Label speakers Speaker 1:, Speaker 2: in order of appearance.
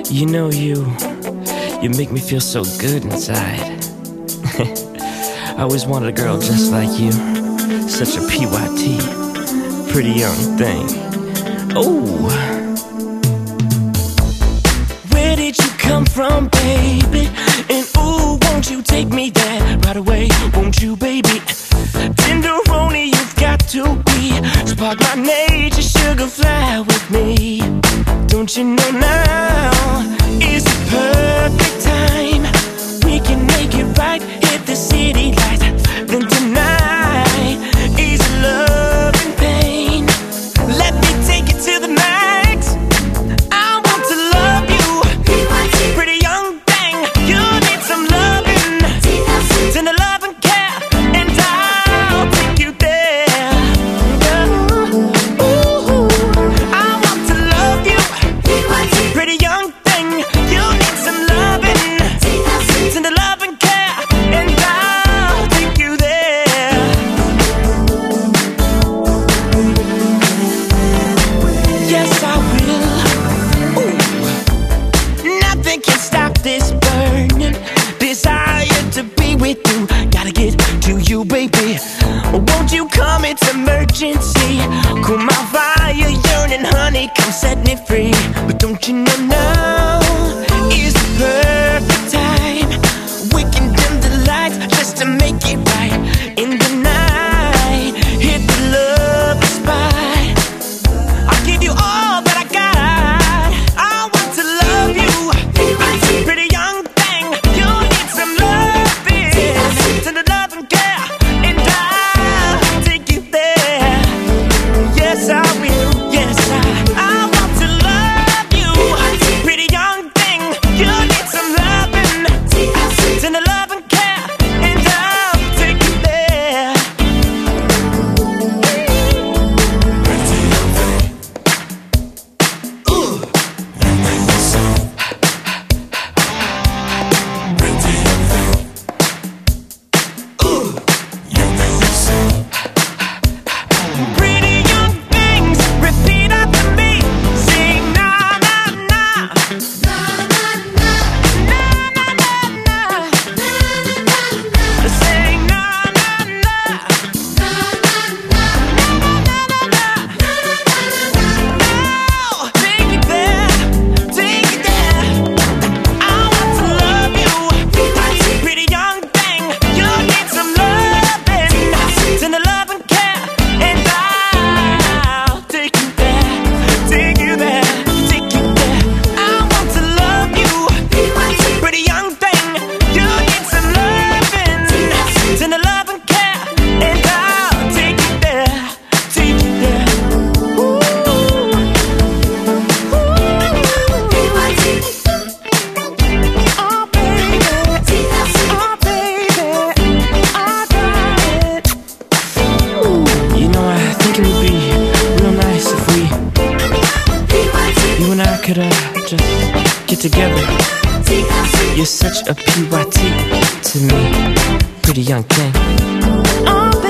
Speaker 1: You know you make me feel so good inside. I always wanted a girl just like you, such a PYT, pretty young thing. Oh, where did you come from, baby? And ooh, won't you take me there right away? Won't you, baby? Tenderoni, you've got to be. Spark my nature, sugar, fly with me. Don't you know now is the perfect time? We can make it right, hit the city lights. Then tonight is love and pain. Let me take it to the max. I want to love you, pretty young thing. You need some loving, tender love and care, and I'll take you there. Ooh, I want to love you, pretty young thing. You need some loving, tender love and care, and I'll take you there. Yes, I will. Ooh. Nothing can stop this burning desire to be with you. Gotta get to you, baby. Won't you come? It's emergency. Cool my fire, yearning, honey, come set me free. But don't you know now is the perfect time? We can dim the lights just to make it right. In the night, hit the love spot. I'll give you all that I got. I want to love you, pretty young thing. You need some loving, tender love and care, and I'll take you there. Yes, I will. Yes, I want to love you, pretty young thing. You need some loving, tender love and care, and I'll take you there. Pretty young things, repeat after me. Sing na na na, na na na, na na na, na na na. Sing na na na, na na na, na na na. Now take it there, take it there. I want to love you, pretty young thing. You need some loving, tender love and care, and I'll take you there, take you there, take you there. I want to love you, pretty young thing. You need some loving, tender love and care, and I'll take you there, take you there. Ooh, oh baby, oh baby, I got it. You know, I think it would be real nice if you and I could just get together. You're such a PYT to me, pretty young thing. Oh,